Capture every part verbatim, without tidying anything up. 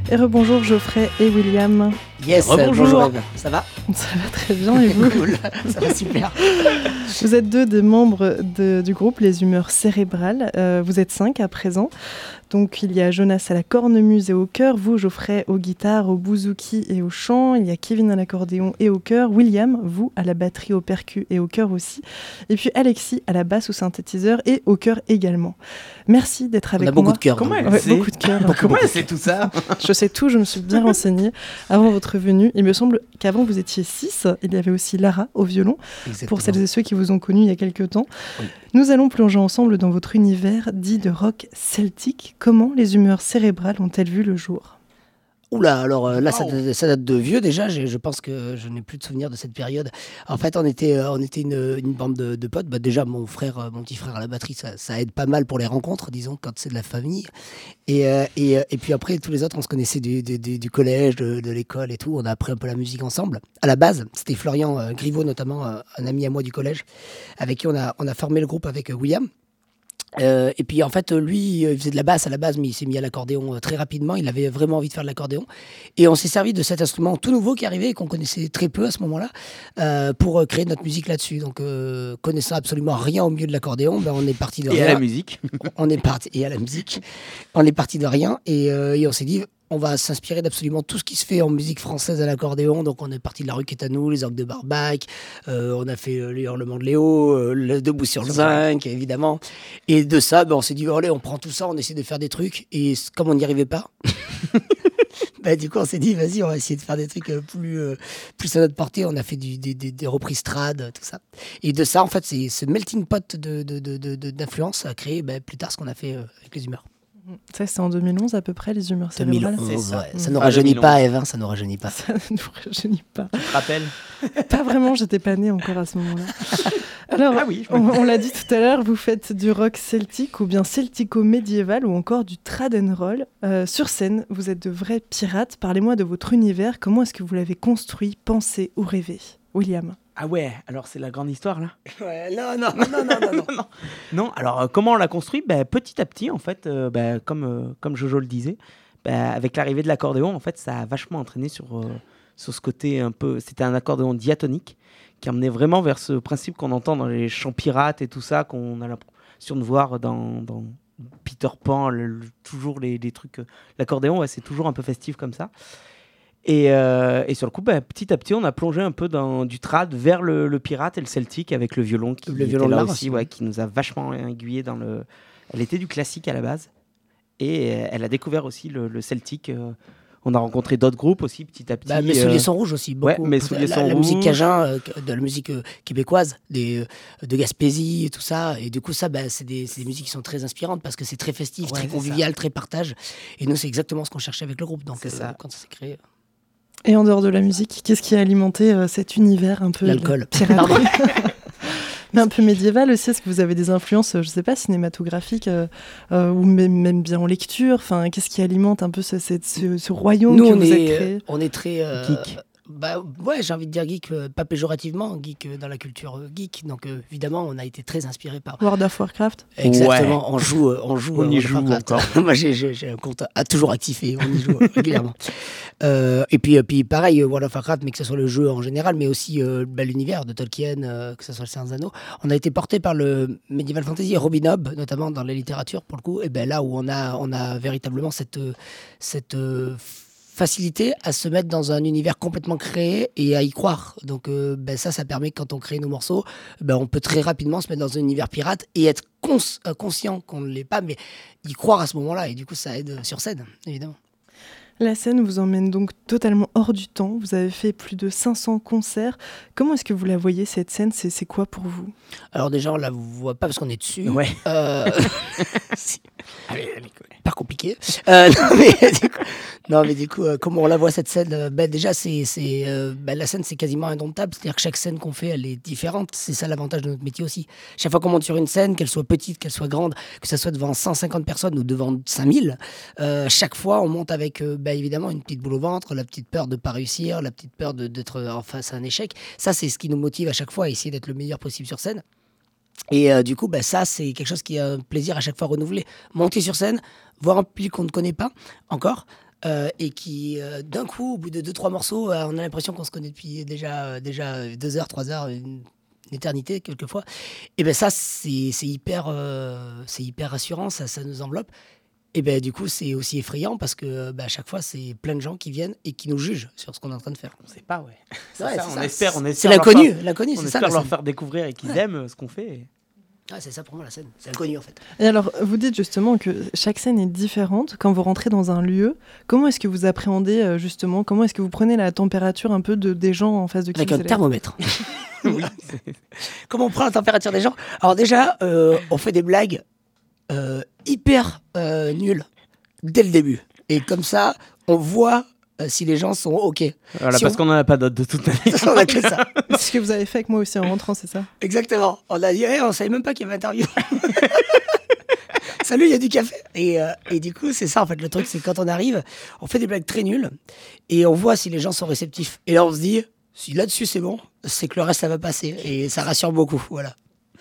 Et rebonjour Geoffrey et William. Yes, rebonjour. bonjour Eve. Ça va? Ça va très bien et vous? Cool, ça va super. Vous êtes deux des membres de, du groupe Les Humeurs Cérébrales. Euh, vous êtes cinq à présent. Donc il y a Jonas à la cornemuse et au chœur, vous Geoffrey aux guitares, au bouzouki et au chant, il y a Kevin à l'accordéon et au chœur, William, vous à la batterie, au percu et au chœur aussi, et puis Alexis à la basse, au synthétiseur et au chœur également. Merci d'être avec On a moi. beaucoup de cœur. Comment elle Ouais, sait beaucoup de cœur. Comment elle sait tout ça? Je sais tout, je me suis bien renseignée avant votre venue. Il me semble qu'avant vous étiez six, il y avait aussi Lara au violon, Exactement. pour celles et ceux qui vous ont connu il y a quelques temps. Oui. Nous allons plonger ensemble dans votre univers dit de rock celtique. Comment les humeurs cérébrales ont-elles vu le jour? Oula, alors euh, là, ça, Wow. date- ça date de vieux déjà. Je, je pense que je n'ai plus de souvenirs de cette période. En fait, on était, euh, on était une, une bande de, de potes. Bah, déjà, mon frère, euh, mon petit frère à la batterie, ça, ça aide pas mal pour les rencontres, disons, quand c'est de la famille. Et, euh, et, euh, et puis après, tous les autres, on se connaissait du, du, du- du collège, de, de l'école et tout. On a appris un peu la musique ensemble. À la base, c'était Florian euh, Griveaux, notamment, euh, un ami à moi du collège, avec qui on a, on a formé le groupe avec euh, William. Euh, et puis en fait, lui, euh, il faisait de la basse à la base, mais il s'est mis à l'accordéon euh, très rapidement. Il avait vraiment envie de faire de l'accordéon. Et on s'est servi de cet instrument tout nouveau qui arrivait et qu'on connaissait très peu à ce moment-là euh, pour euh, créer notre musique là-dessus. Donc, euh, connaissant absolument rien au milieu de l'accordéon, ben, on est parti de Et rien. à la musique. On est parti et à la musique. On est parti de rien et, euh, et on s'est dit. On va s'inspirer d'absolument tout ce qui se fait en musique française à l'accordéon. Donc, on est parti de La Rue qui est à nous, les orgues de Barbac. Euh, on a fait euh, les hurlements de Léo, euh, le Debout sur le zinc, évidemment. Et de ça, ben, on s'est dit, oh, allez, on prend tout ça, on essaie de faire des trucs. Et c- comme on n'y arrivait pas, bah, du coup, on s'est dit, vas-y, on va essayer de faire des trucs euh, plus, euh, plus à notre portée. On a fait du, des, des, des reprises trad, tout ça. Et de ça, en fait, c'est ce melting pot de, de, de, de, de- d'influence a créé ben, plus tard ce qu'on a fait euh, avec les humeurs. Ça, c'est en deux mille onze à peu près, les humeurs cérébrales. deux mille onze, C'est ça. ouais. Ça Mm. ne Ah, rajeunit deux mille onze. pas, Eve, hein, ça ne rajeunit pas. Ça ne nous rajeunit pas. Tu te rappelles? Pas vraiment, j'étais pas née encore à ce moment-là. Alors, Ah oui, je on, me- on l'a dit tout à l'heure, vous faites du rock celtique ou bien celtico-médiéval ou encore du trad and roll. Euh, sur scène, vous êtes de vrais pirates. Parlez-moi de votre univers. Comment est-ce que vous l'avez construit, pensé ou rêvé? William. Ah ouais, alors c'est la grande histoire là. Ouais, non, non, non, non, non, non. non, non, alors euh, comment on l'a construit? Ben, petit à petit, en fait, euh, ben, comme, euh, comme Jojo le disait, ben, avec l'arrivée de l'accordéon, en fait, ça a vachement entraîné sur, euh, sur ce côté un peu. C'était un accordéon diatonique qui emmenait vraiment vers ce principe qu'on entend dans les chants pirates et tout ça, qu'on a l'impression de voir dans, dans Peter Pan, le- le- toujours les, les trucs. euh, L'accordéon, ouais, c'est toujours un peu festif comme ça. Et, euh, et sur le coup, bah, petit à petit, on a plongé un peu dans du trad vers le, le pirate et le celtique avec le violon qui Le était violon de là Lars aussi, aussi. ouais, qui nous a vachement aiguillé dans le. Elle était du classique à la base et euh, elle a découvert aussi le, le celtique. euh. On a rencontré d'autres groupes aussi petit à petit. Bah, mes euh, souliers sont rouges aussi. Beaucoup. ouais, Mes souliers la, sont la musique rouges. cajun, euh, de la musique euh, québécoise, des, euh, de Gaspésie et tout ça. Et du coup, ça, bah, c'est des, c'est des musiques qui sont très inspirantes parce que c'est très festif, Ouais, très c'est convivial, très partage. Et nous, c'est exactement ce qu'on cherchait avec le groupe. Donc, C'est euh, ça. quand ça s'est créé, Et en dehors de la musique, qu'est-ce qui a alimenté euh, cet univers un peu l'alcool. de piraterie mais un peu médiéval aussi? Est-ce que vous avez des influences, euh, je sais pas, cinématographiques euh, euh, ou même, même bien en lecture? Enfin, qu'est-ce qui alimente un peu ce, cette- ce, ce royaume Nous, que on vous est, avez créé? on est très. euh, Geek. Bah, ouais, j'ai envie de dire geek, euh, pas péjorativement, geek euh, dans la culture euh, geek. Donc, euh, évidemment, on a été très inspiré par. World of Warcraft? Exactement, on joue, euh, on joue. On euh, y World of joue Warcraft. encore. Moi, j'ai, j'ai, j'ai un compte à toujours actif et on y joue euh, régulièrement. Euh, et puis, euh, puis, pareil, euh, World of Warcraft, mais que ce soit le jeu en général, mais aussi euh, bah, l'univers de Tolkien, euh, que ce soit le Seigneur des Anneaux. On a été porté par le Medieval Fantasy et Robin Hobb, notamment dans la littérature, pour le coup. Et ben là où on a, on a véritablement cette, euh, cette euh, facilité à se mettre dans un univers complètement créé et à y croire. Donc euh, ben ça, ça permet que quand on crée nos morceaux, ben on peut très rapidement se mettre dans un univers pirate et être cons- euh, conscient qu'on ne l'est pas, mais y croire à ce moment-là. Et du coup, ça aide sur scène, évidemment. La scène vous emmène donc totalement hors du temps. Vous avez fait plus de cinq cents concerts. Comment est-ce que vous la voyez, cette scène? C'est, c'est quoi pour vous? Alors déjà, on la voit pas parce qu'on est dessus. Ouais. Euh, si. Allez, allez, pas compliqué. Euh, non, mais, du coup, non, mais du coup, euh, comment on la voit cette scène? euh, ben, Déjà, c'est, c'est, euh, ben, la scène, c'est quasiment indomptable. C'est-à-dire que chaque scène qu'on fait, elle est différente. C'est ça l'avantage de notre métier aussi. Chaque fois qu'on monte sur une scène, qu'elle soit petite, qu'elle soit grande, que ça soit devant cent cinquante personnes ou devant cinq mille, euh, chaque fois, on monte avec, euh, ben, évidemment, une petite boule au ventre, la petite peur de ne pas réussir, la petite peur de, d'être en face à un échec. Ça, c'est ce qui nous motive à chaque fois à essayer d'être le meilleur possible sur scène. Et euh, du coup, bah, ça, c'est quelque chose qui est un plaisir à chaque fois renouvelé. Monter sur scène, voir un public qu'on ne connaît pas encore, euh, et qui, euh, d'un coup, au bout de deux, trois morceaux, euh, on a l'impression qu'on se connaît depuis déjà, euh, déjà deux heures, trois heures, une, une éternité quelquefois. Et ben ça, c'est, c'est, hyper, euh, c'est hyper rassurant, ça, ça nous enveloppe. Et ben du coup, c'est aussi effrayant parce que bah, à chaque fois, c'est plein de gens qui viennent et qui nous jugent sur ce qu'on est en train de faire. On sait pas, ouais. C'est Ouais, ça, c'est on ça. espère, on espère. C'est leur l'inconnu, faire- l'inconnu, On c'est ça. espère la leur scène. faire découvrir et qu'ils Ouais. aiment ce qu'on fait. Ah, c'est ça pour moi la scène, c'est l'inconnu en fait. Et alors, vous dites justement que chaque scène est différente. Quand vous rentrez dans un lieu, comment est-ce que vous appréhendez euh, justement, comment est-ce que vous prenez la température un peu de, des gens en face de qui Avec vous un allez? thermomètre. Oui. Comment on prend la température des gens? Alors déjà, euh, on fait des blagues euh, hyper euh, nulles dès le début. Et comme ça, on voit euh, si les gens sont OK. Voilà, Si parce on- qu'on n'en a pas d'autres de toute manière. on a que ça. C'est ce que vous avez fait avec moi aussi en rentrant, c'est ça? Exactement. On a dit, hey, on savait même pas qu'il y avait interview. Salut, il y a du café. Et, euh, et du coup, c'est ça en fait. Le truc, c'est que quand on arrive, on fait des blagues très nulles et on voit si les gens sont réceptifs. Et là, on se dit, si là-dessus c'est bon, c'est que le reste ça va passer. Et ça rassure beaucoup. Voilà.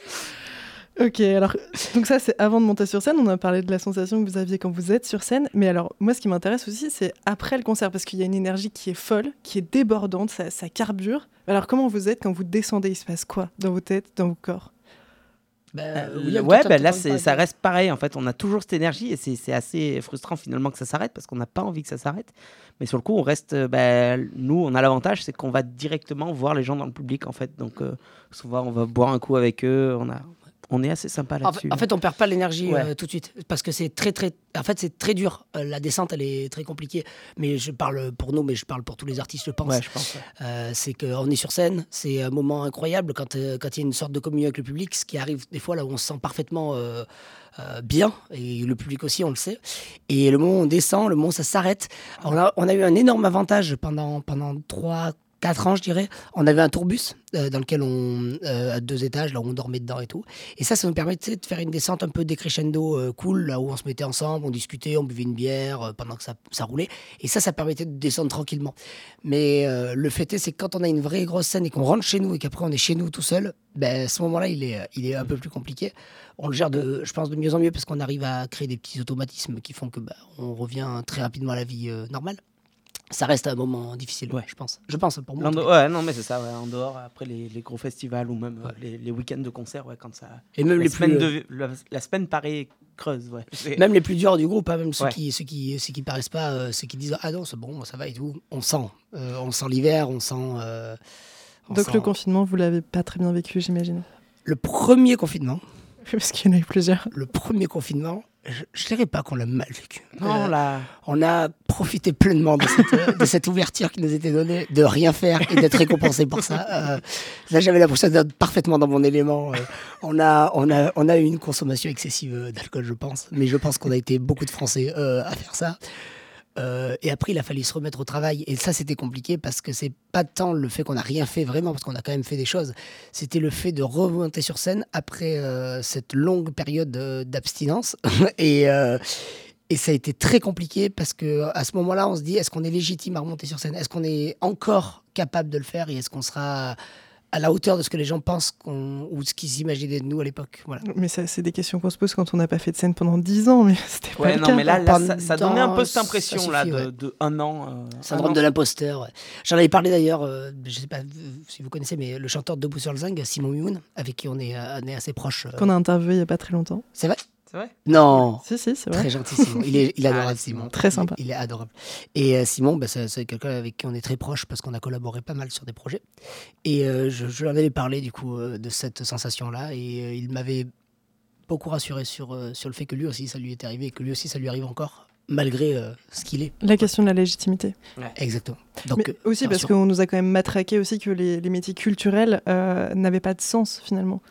Ok, alors, donc ça c'est avant de monter sur scène, on a parlé de la sensation que vous aviez quand vous êtes sur scène, mais alors moi ce qui m'intéresse aussi c'est après le concert, parce qu'il y a une énergie qui est folle, qui est débordante, ça, ça carbure. Alors comment vous êtes quand vous descendez, il se passe quoi dans vos têtes, dans vos corps? Ben, Euh, William, ouais, toi, bah, t'as là, entendu c'est, parler ça de- reste pareil. En fait, on a toujours cette énergie et c'est, c'est assez frustrant finalement que ça s'arrête parce qu'on n'a pas envie que ça s'arrête. Mais sur le coup, on reste. euh, bah, nous, on a l'avantage, c'est qu'on va directement voir les gens dans le public en fait. Donc, euh, souvent, on va boire un coup avec eux. On a, on est assez sympa En là-dessus. fait, en fait, on perd pas l'énergie Ouais. euh, tout de suite parce que c'est très très. En fait, c'est très dur. Euh, la descente, elle est très compliquée. Mais je parle pour nous, mais je parle pour tous les artistes, je pense. ouais, je pense. ouais. Euh, c'est qu'on est sur scène, c'est un moment incroyable quand euh, quand il y a une sorte de communion avec le public, ce qui arrive des fois là où on se sent parfaitement euh, euh, bien, et le public aussi, on le sait. Et le moment où on descend, le moment où ça s'arrête, on a, on a eu un énorme avantage pendant, pendant trois quatre ans, je dirais. On avait un tourbus euh, dans lequel on, euh, à deux étages, là où on dormait dedans et tout. Et ça, ça nous permettait de faire une descente un peu décrescendo euh, cool, là où on se mettait ensemble, on discutait, on buvait une bière euh, pendant que ça, ça roulait. Et ça, ça permettait de descendre tranquillement. Mais euh, le fait est, c'est que quand on a une vraie grosse scène et qu'on rentre chez nous et qu'après on est chez nous tout seul, ben, à ce moment-là, il est, il est un peu plus compliqué. On le gère, de, je pense, de mieux en mieux parce qu'on arrive à créer des petits automatismes qui font que ben, on revient très rapidement à la vie euh, normale. Ça reste un moment difficile, Ouais. je pense. Je pense, pour moi. en L'en- tout cas. ouais, non, mais c'est ça. Ouais, en dehors, après les, les gros festivals ou même euh, les, les week-ends de concert, ouais, quand ça. Et même la, les, semaine plus, euh, de, la, la semaine paraît creuse, ouais. C'est- même les plus durs du groupe, hein, même ceux, Ouais. qui, ceux, qui, ceux qui paraissent pas, euh, ceux qui disent ah non, c'est bon, ça va et tout. On sent. Euh, on sent l'hiver, on sent. euh, on Donc sent- le confinement, vous l'avez pas très bien vécu, j'imagine. Le premier confinement, Parce qu'il y en a eu plusieurs. le premier confinement, je ne dirais pas qu'on l'a mal vécu. Non, Euh, là. On a profité pleinement de cette, euh, de cette ouverture qui nous était donnée, de rien faire et d'être récompensé pour ça. Euh, là, j'avais l'impression d'être parfaitement dans mon élément. Euh, on, a, on, a, on a eu une consommation excessive euh, d'alcool, je pense. Mais je pense qu'on a été beaucoup de Français euh, à faire ça. Euh, et après, il a fallu se remettre au travail. Et ça, c'était compliqué parce que c'est pas tant le fait qu'on n'a rien fait vraiment, parce qu'on a quand même fait des choses. C'était le fait de remonter sur scène après euh, cette longue période euh, d'abstinence. et, euh, et ça a été très compliqué parce que à ce moment-là, on se dit est-ce qu'on est légitime à remonter sur scène? Est-ce qu'on est encore capable de le faire? Et est-ce qu'on sera à la hauteur de ce que les gens pensent qu'on, ou ce qu'ils imaginaient de nous à l'époque? Voilà. Mais ça, c'est des questions qu'on se pose quand on n'a pas fait de scène pendant dix ans, mais c'était pas Ouais, le non, cas. mais là, là Pendant- ça, ça donnait un peu cette impression ça là suffit, de, ouais. de un an. euh, Syndrome un de an. l'imposteur. Ouais. J'en avais parlé d'ailleurs, euh, je sais pas euh, si vous connaissez, mais le chanteur de Debout sur le Zing, Simon Mimoun, avec qui on est, euh, on est assez proche. euh. Qu'on a interviewé il y a pas très longtemps. C'est vrai? C'est vrai. Non. Si, si, c'est vrai. Très gentil Simon. Il est, il est Ah, adorable Simon. Simon. Très sympa. Il, il est adorable. Et euh, Simon, bah, c'est, c'est quelqu'un avec qui on est très proche parce qu'on a collaboré pas mal sur des projets. Et euh, je, je lui en avais parlé du coup euh, de cette sensation-là et euh, il m'avait beaucoup rassuré sur, euh, sur le fait que lui aussi ça lui est arrivé et que lui aussi ça lui arrive encore malgré euh, ce qu'il est. La question de la légitimité. Exactement. Donc, Mais euh, aussi parce rassurant. qu'on nous a quand même matraqué aussi que les, les métiers culturels euh, n'avaient pas de sens finalement.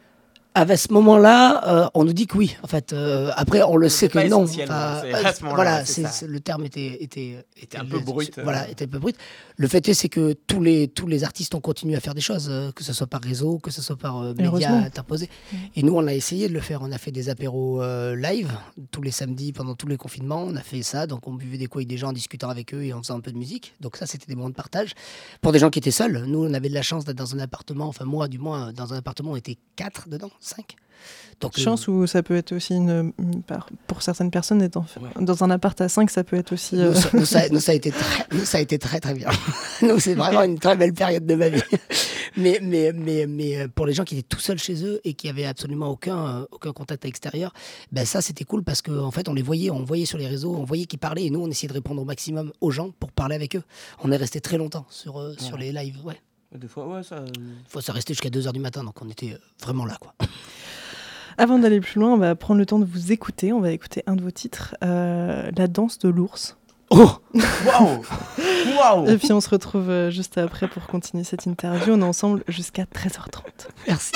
À ce moment-là, euh, on nous dit que oui. En fait, euh, après, on le sait C'est pas que non. essentiel, Enfin, c'est- euh, à ce moment-là, voilà, c'est c'est, ça. c'est- le terme était était était un peu brut, euh. Voilà, était un peu brut. Le fait est, c'est que tous les tous les artistes ont continué à faire des choses, euh, que ce soit par réseau, que ce soit par euh, médias Heureusement. interposés. Et nous, on a essayé de le faire. On a fait des apéros euh, live tous les samedis pendant tous les confinements. On a fait ça, donc on buvait des coups avec des gens en discutant avec eux et en faisant un peu de musique. Donc ça, c'était des moments de partage pour des gens qui étaient seuls. Nous, on avait de la chance d'être dans un appartement. Enfin, moi, du moins, dans un appartement, on était quatre dedans, cinq. Donc, Chance euh, ou ça peut être aussi une, une part, pour certaines personnes étant Ouais. dans un appart à cinq, ça peut être aussi. Euh... Nous, ça, nous, ça, nous, ça a été très, nous, ça a été très très bien. Nous, c'est vraiment une très belle période de ma vie. Mais, mais, mais, mais pour les gens qui étaient tout seuls chez eux et qui avaient absolument aucun, euh, aucun contact à l'extérieur, ben ça c'était cool parce qu'en fait on les voyait, on voyait sur les réseaux, on voyait qu'ils parlaient et nous on essayait de répondre au maximum aux gens pour parler avec eux. On est resté très longtemps sur, euh, sur Ouais. les lives. Ouais. Des fois, ouais, ça. Faut ça restait jusqu'à deux heures du matin, donc on était vraiment là, quoi. Avant d'aller plus loin, on va prendre le temps de vous écouter. On va écouter un de vos titres, euh, La danse de l'ours. Oh Waouh Waouh Et puis on se retrouve euh, juste après pour continuer cette interview. On est ensemble jusqu'à treize heures trente. Merci.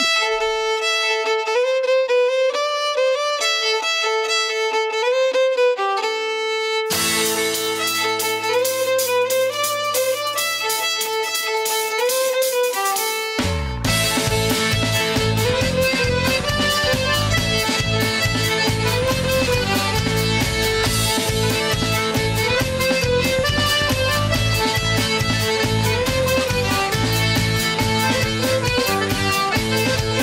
Thank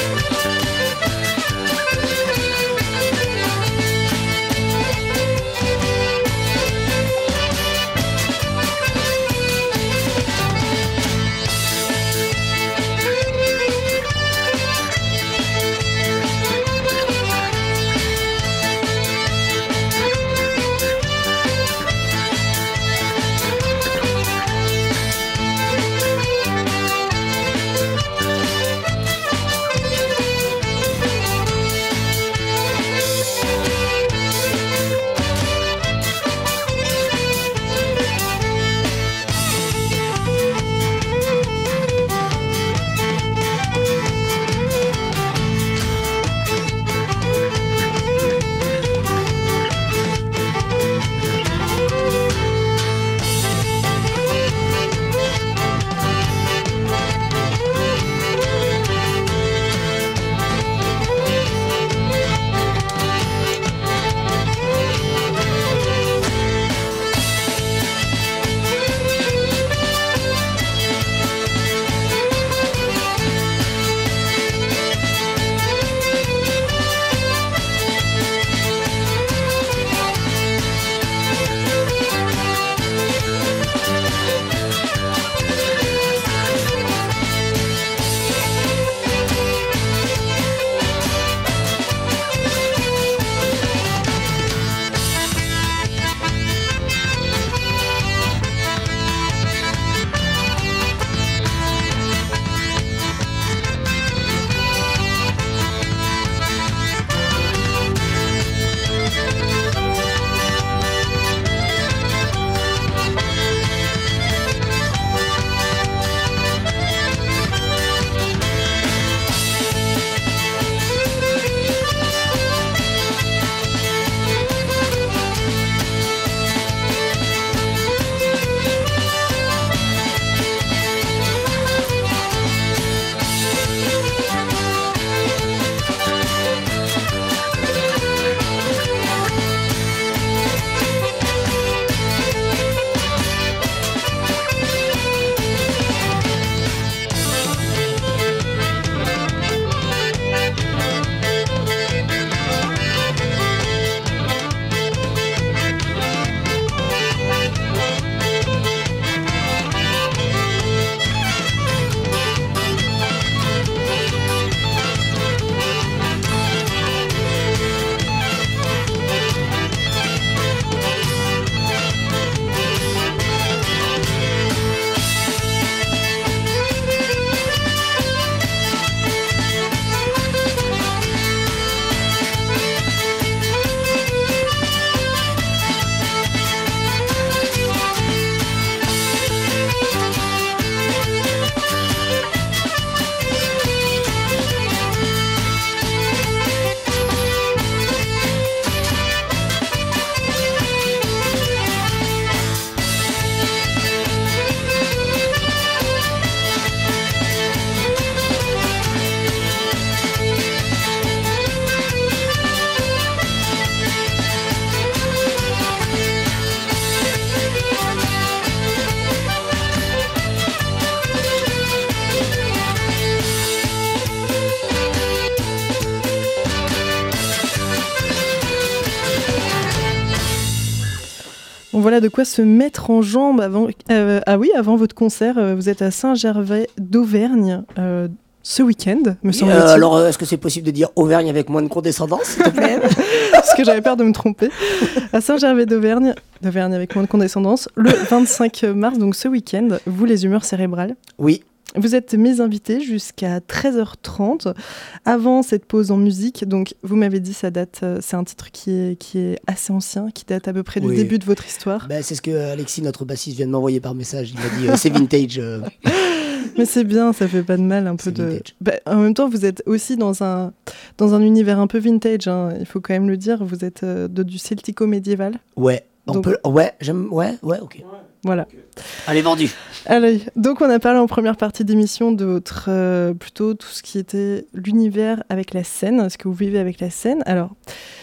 Voilà de quoi se mettre en jambe avant. Euh, ah oui, avant votre concert, euh, vous êtes à Saint-Gervais d'Auvergne euh, ce week-end, me semble-t-il. Euh, alors, euh, est-ce que c'est possible de dire Auvergne avec moins de condescendance, s'il te plaît? Parce que j'avais peur de me tromper. À Saint-Gervais d'Auvergne, d'Auvergne avec moins de condescendance, le vingt-cinq mars, donc ce week-end, vous les humeurs cérébrales. Oui. Vous êtes mes invités jusqu'à treize heures trente. Avant cette pause en musique, donc vous m'avez dit ça date, euh, c'est un titre qui est, qui est assez ancien, qui date à peu près du Oui. début de votre histoire. Bah, c'est ce que Alexis, notre bassiste, vient de m'envoyer par message. Il m'a dit euh, c'est vintage. Euh... Mais c'est bien, ça fait pas de mal un peu C'est de. vintage. Bah, en même temps, vous êtes aussi dans un dans un univers un peu vintage. Hein, il faut quand même le dire. Vous êtes euh, de, du celtico médiéval. Ouais. On Donc- peut... Ouais, j'aime. Ouais, ouais, ok. Voilà. Allez, vendu. Allez, donc on a parlé en première partie d'émission de votre euh, plutôt tout ce qui était l'univers avec la scène, ce que vous vivez avec la scène. Alors,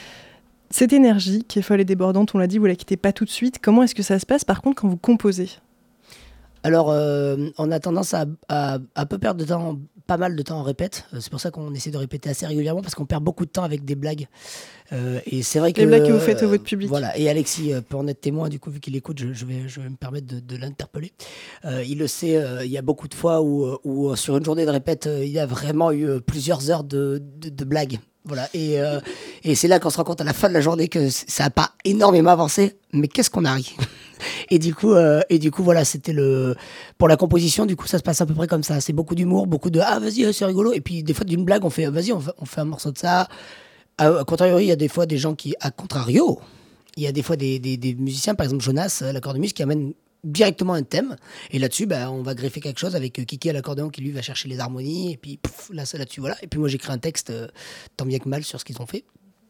cette énergie qui est folle et débordante, on l'a dit, vous la quittez pas tout de suite. Comment est-ce que ça se passe par contre quand vous composez ? Alors, euh, on a tendance à, à, à peu perdre de temps, pas mal de temps en répète. Euh, C'est pour ça qu'on essaie de répéter assez régulièrement parce qu'on perd beaucoup de temps avec des blagues. Euh, et c'est vrai que Les blagues que vous faites à votre public. Voilà. Et Alexis euh, peut en être témoin. Du coup, vu qu'il écoute, je, je vais, je vais me permettre de, de l'interpeller. Euh, il le sait. euh, Il y a beaucoup de fois où, euh, où euh, sur une journée de répète, euh, il y a vraiment eu euh, plusieurs heures de, de, de blagues. Voilà. Et, euh, et c'est là qu'on se rend compte à la fin de la journée que c- ça n'a pas énormément avancé. Mais qu'est-ce qu'on a ri. Et du coup, euh, et du coup, voilà, c'était le pour la composition. Du coup, ça se passe à peu près comme ça. C'est beaucoup d'humour, beaucoup de ah vas-y, c'est rigolo. Et puis des fois d'une blague, on fait vas-y, on fait, on fait un morceau de ça. À, à contrario, il y a des fois des gens qui, à contrario, il y a des fois des, des, des musiciens, par exemple Jonas, à la cornemuse, qui amènent directement un thème. Et là-dessus, bah, on va greffer quelque chose avec euh, Kiki à l'accordéon qui lui va chercher les harmonies. Et puis pouf, là, ça là-dessus, voilà. Et puis moi, j'écris un texte euh, tant bien que mal sur ce qu'ils ont fait.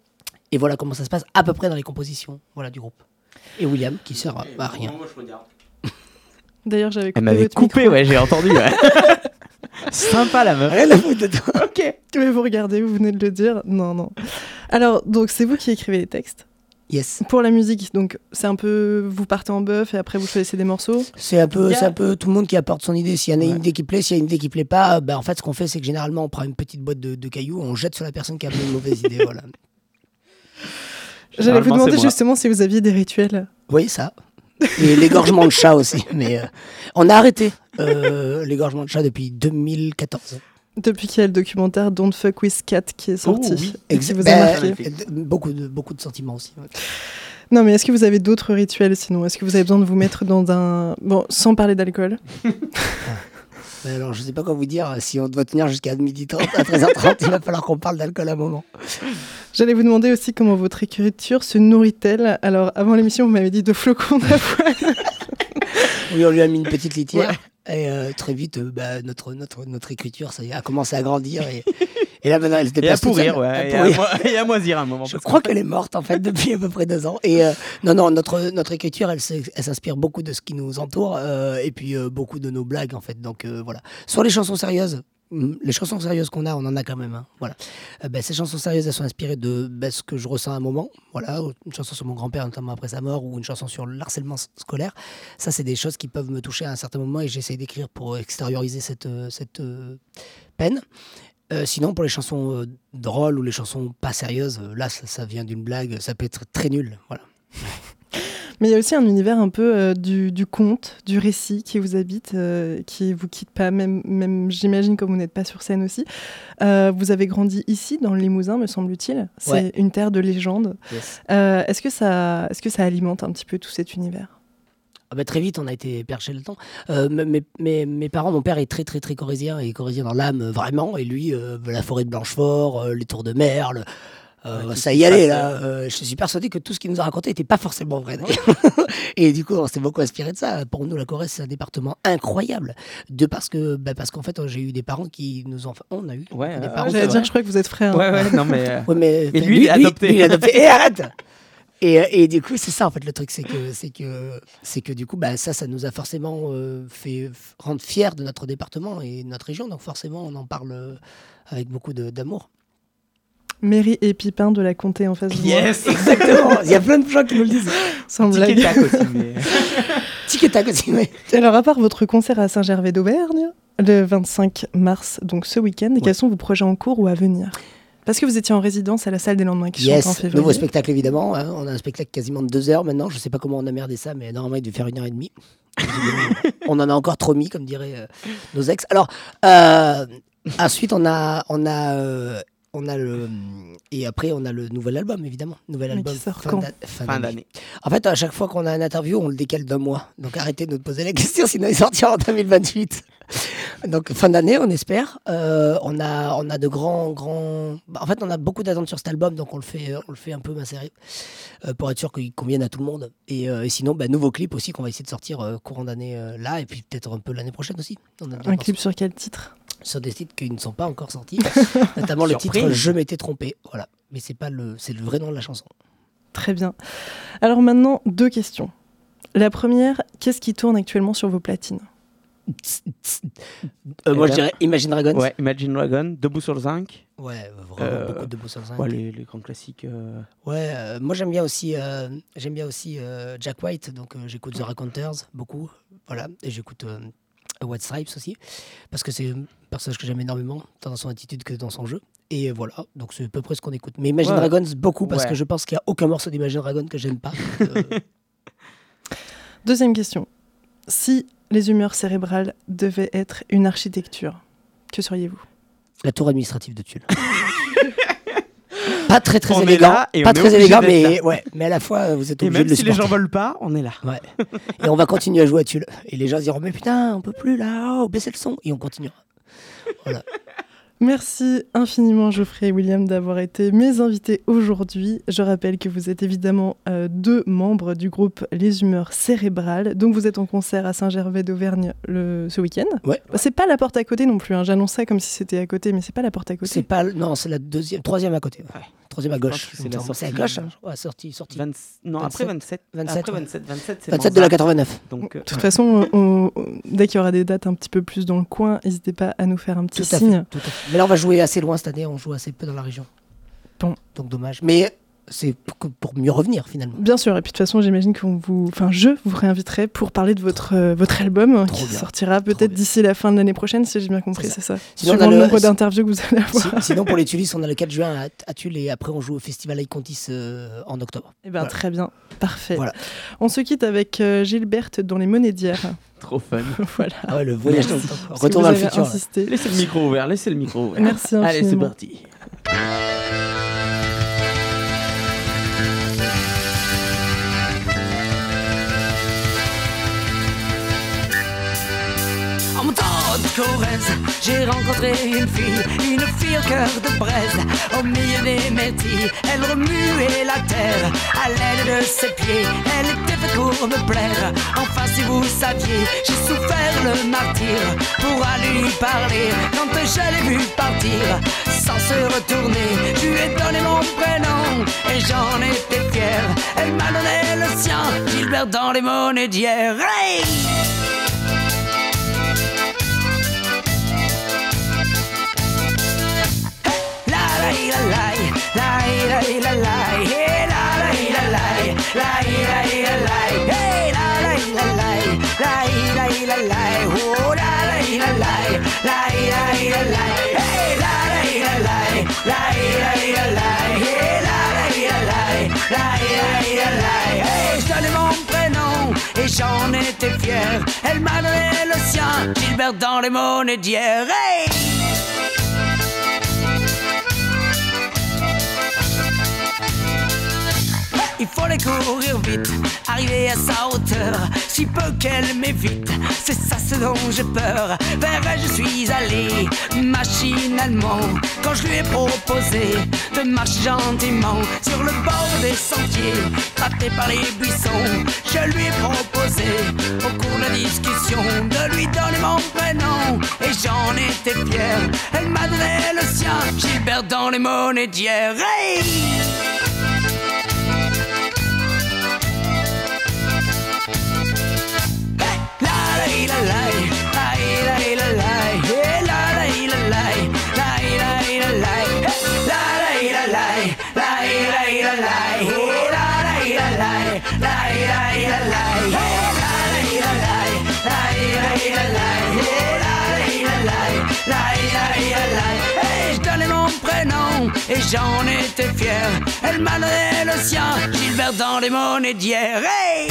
Et voilà comment ça se passe à peu près dans les compositions, voilà, du groupe. Et William qui sert à, à rien. D'ailleurs, j'avais coupé Elle m'avait votre coupé, micro. ouais, j'ai entendu. Ouais. Sympa la meuf. Rien à foutre de toi. Ok. Mais vous regardez, vous venez de le dire. Non, non. Alors, donc c'est vous qui écrivez les textes. Yes. Pour la musique, donc c'est un peu, vous partez en bœuf et après vous choisissez des morceaux. C'est un peu, Yeah. c'est un peu tout le monde qui apporte son idée. S'il y en a Ouais. une idée qui plaît, s'il y a une idée qui plaît pas, ben en fait, ce qu'on fait, c'est que généralement, on prend une petite boîte de, de cailloux, on jette sur la personne qui a amené une mauvaise idée. Voilà. J'allais vous Généralement, demander c'est moi. justement si vous aviez des rituels. Oui, ça. Et l'égorgement de chat aussi. Mais euh, on a arrêté euh, l'égorgement de chat depuis deux mille quatorze. Depuis qu'il y a le documentaire Don't Fuck With Cat qui est sorti. Oh, oui. Et qui vous a Ben, marqué. marqué. euh, beaucoup, de, beaucoup de sentiments aussi. Ouais. Non, mais est-ce que vous avez d'autres rituels sinon? Est-ce que vous avez besoin de vous mettre dans un. Bon, sans parler d'alcool. Ben alors, je sais pas quoi vous dire. Si on doit tenir jusqu'à midi trente, à treize heures trente, il va falloir qu'on parle d'alcool à un moment. J'allais vous demander aussi comment votre écriture se nourrit-elle. Alors, avant l'émission, vous m'avez dit de flocons d'avoine. Oui, on lui a mis une petite litière. Et euh, très vite, euh, bah, notre, notre, notre écriture ça y est, a commencé à grandir. Et, et là, maintenant, elle se Et à déplace toute pourrir, seule. À ouais. Et à, pourrir. mo- et à moisir à un moment. Je parce crois qu'en qu'elle est morte, en fait, depuis à peu près deux ans. Et euh, non, non, notre, notre écriture, elle, s'est- elle s'inspire beaucoup de ce qui nous entoure. euh, et puis, euh, beaucoup de nos blagues, en fait. Donc, euh, voilà. Sur les chansons sérieuses, hum, les chansons sérieuses qu'on a, on en a quand même. Hein, voilà. Euh, ben, ces chansons sérieuses, elles sont inspirées de ben, ce que je ressens à un moment. Voilà. Une chanson sur mon grand-père, notamment après sa mort, ou une chanson sur le harcèlement s- scolaire. Ça, c'est des choses qui peuvent me toucher à un certain moment et j'essaie d'écrire pour extérioriser cette, euh, cette euh, peine. Euh, sinon, pour les chansons euh, drôles ou les chansons pas sérieuses, euh, là, ça, ça vient d'une blague, ça peut être très nul. Voilà. Mais il y a aussi un univers un peu euh, du, du conte, du récit qui vous habite, euh, qui vous quitte pas, même, même j'imagine comme vous n'êtes pas sur scène aussi. Euh, vous avez grandi ici, dans le Limousin, me semble-t-il. C'est Ouais. une terre de légende. Yes. Euh, est-ce que ça, est-ce que ça alimente un petit peu tout cet univers? Ah bah, très vite, on a été perché le temps. Euh, mes, mes- mes, mes parents, mon père est très, très, très corésien, et corésien dans l'âme, euh, vraiment. Et lui, euh, la forêt de Blanchefort, euh, les tours de Merle, euh, Ouais, tout ça ce y qui allait, se là. passe, Euh, je suis persuadé que tout ce qu'il nous a raconté n'était pas forcément vrai. d'ailleurs. Et du coup, on s'est beaucoup inspiré de ça. Pour nous, la Corrèze, c'est un département incroyable. De parce que, bah, parce qu'en fait, j'ai eu des parents qui nous ont. On a eu Ouais, des euh, parents. J'allais c'est dire, vrai. je crois que vous êtes frères. Ouais, ouais, non, mais. euh, Ouais, mais, Et lui, il est adopté. lui, il est adopté. Et arrête. Et, euh, et du coup, c'est ça en fait le truc, c'est que c'est que c'est que du coup, bah, ça, ça nous a forcément euh, fait f- rendre fiers de notre département et de notre région. Donc forcément, on en parle euh, avec beaucoup de- d'amour. Méry et Pipin de la Comté en face de moi. Yes! Exactement. Il y a plein de gens qui nous le disent. Sans Tic et blague. tac aussi, mais. Tic et tac aussi, oui. Alors, à part votre concert à Saint-Gervais d'Auvergne, le vingt-cinq mars, donc ce week-end, Ouais. quels sont vos projets en cours ou à venir? Parce que vous étiez en résidence à la salle des lendemains qui yes, chante en février. Nouveau spectacle évidemment. Hein. On a un spectacle quasiment de deux heures maintenant. Je sais pas comment on a merdé ça, mais normalement il devait faire une heure et demie. On en a encore trop mis, comme diraient euh, nos ex. Alors, euh, ensuite on a, on a, euh, on a le, et après on a le nouvel album évidemment. Nouvel Mais album qui sort fin, quand d'a- fin Fin d'année. d'année. En fait, à chaque fois qu'on a une interview, on le décale d'un mois. Donc arrêtez de nous poser la question, sinon il sortira en deux mille vingt-huit. Donc fin d'année, on espère. Euh, on a, on a de grands, grands. Bah, en fait, on a beaucoup d'attentes sur cet album, donc on le fait, on le fait un peu macérer euh, pour être sûr qu'il convienne à tout le monde. Et, euh, et sinon, bah, nouveau clip aussi qu'on va essayer de sortir euh, courant d'année euh, là, et puis peut-être un peu l'année prochaine aussi. On a déjà Un pensé clip sur quel titre? sur des titres qui ne sont pas encore sortis, notamment le Surprise. titre "Je m'étais trompé". Voilà, mais c'est pas le, c'est le vrai nom de la chanson. Très bien. Alors maintenant, deux questions. La première, qu'est-ce qui tourne actuellement sur vos platines? Euh, moi, Eh je ben, dirais Imagine Dragons. Ouais, Imagine Dragon, Debout sur le zinc. Ouais, vraiment Euh, beaucoup de beaux sur le zinc. Ouais, les, les grands classiques. euh, Ouais, euh, moi j'aime bien aussi, euh, j'aime bien aussi euh, Jack White, donc euh, j'écoute The Raconteurs beaucoup, voilà, et j'écoute euh, White Stripes aussi, parce que c'est un personnage que j'aime énormément, tant dans son attitude que dans son jeu, et euh, voilà, donc c'est à peu près ce qu'on écoute. Mais Imagine Ouais. Dragons beaucoup, parce Ouais. que je pense qu'il n'y a aucun morceau d'Imagine Dragons que j'aime pas. Euh, Deuxième question. Si les humeurs cérébrales devaient être une architecture, que seriez-vous? la tour administrative de Tulle. Pas très très On est élégant, là et pas on est très obligé élégant, d'être mais là. ouais, mais à la fois euh, vous êtes Et obligé de même le si les gens supporter. veulent pas, on est là. Ouais. Et on va continuer à jouer à Tulle. Et les gens se diront mais putain, on peut plus là, oh, baissez le son, et on continuera. Voilà. Merci infiniment Geoffrey et William d'avoir été mes invités aujourd'hui. Je rappelle que vous êtes évidemment euh, deux membres du groupe Les Humeurs Cérébrales. Donc vous êtes en concert à Saint-Gervais d'Auvergne le, ce week-end. Ouais. Bah, c'est pas la porte à côté non plus, hein. J'annonce ça comme si c'était à côté, mais c'est pas la porte à côté. C'est pas, le- non, c'est la deuxième, troisième à côté. Ouais. Troisième à Je pense gauche. que c'est il me la semble. C'est à sortie, gauche, euh, hein. Ouais, sortie, sortie. vingt Non, après vingt-sept. vingt-sept, Après ouais. vingt-sept, vingt-sept, c'est vingt-sept de la Manzat. quatre-vingt-neuf. Donc, euh, De toute façon, on- on- dès qu'il y aura des dates un petit peu plus dans le coin, n'hésitez pas à nous faire un petit Tout à, signe. fait, tout à fait. Mais là, on va jouer assez loin cette année. On joue assez peu dans la région. Bon. Donc dommage. Mais c'est pour, pour mieux revenir finalement. Bien sûr, et puis de toute façon, j'imagine qu'on vous, enfin, je vous réinviterai pour parler de votre euh, votre album euh, Trop qui bien. sortira Trop peut-être bien. d'ici la fin de l'année prochaine, si j'ai bien compris, C'est c'est ça. Sinon, on Suivant a le le- nombre d'interviews que vous allez avoir. Si- sinon, pour les Tulis, on a le quatre juin à, à Tulle et après, on joue au Festival Icontis euh, en octobre. Eh ben Voilà. très bien, parfait. Voilà. On se quitte avec euh, Gilberte dans les monnaies d'hier. trop fun. Voilà. Ah ouais, le voyage dans le Merci. temps. Parce Retour que dans vous le avez futur. là. insisté. Laissez le micro ouvert, laissez le micro ouvert. Merci infiniment. Allez, c'est parti. En montant de Corrèze, j'ai rencontré une fille, une fille au cœur de braise, au milieu des myrtilles. Elle remuait la terre à l'aide de ses pieds. Elle était faite pour me plaire. Enfin, si vous saviez, j'ai souffert le martyre pour aller lui parler. Quand je l'ai vue partir, sans se retourner, je lui ai donné mon prénom et j'en étais fier. Elle m'a donné le sien, Gilbert dans les monnaies d'hier. Hey! Je donnais mon prénom et j'en étais fier. Elle m'a donné le sien, Gilbert dans les monnaies d'hier. Hey! Il fallait courir vite, arriver à sa hauteur, si peu qu'elle m'évite, c'est ça ce dont j'ai peur. Vers elle je suis allé, machinalement, quand je lui ai proposé de marcher gentiment sur le bord des sentiers, gratté par les buissons. Je lui ai proposé, au cours de la discussion, de lui donner mon prénom, et j'en étais fier. Elle m'a donné le sien, Gilbert dans les monnaies d'hier. Hey! Je donnais mon prénom et j'en étais fier. Elle m'a donné le sien, Gilbert dans les monnaies d'hier. Hey!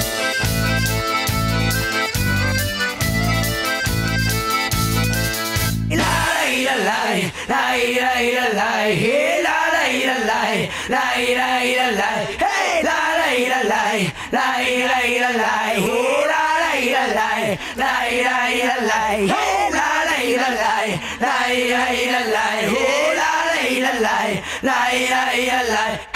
La la la la la la la hey la la la la la la la la hey la la la la la la la la hey la la la la la la la la hey la la la la la la la la hey la la la la la la la la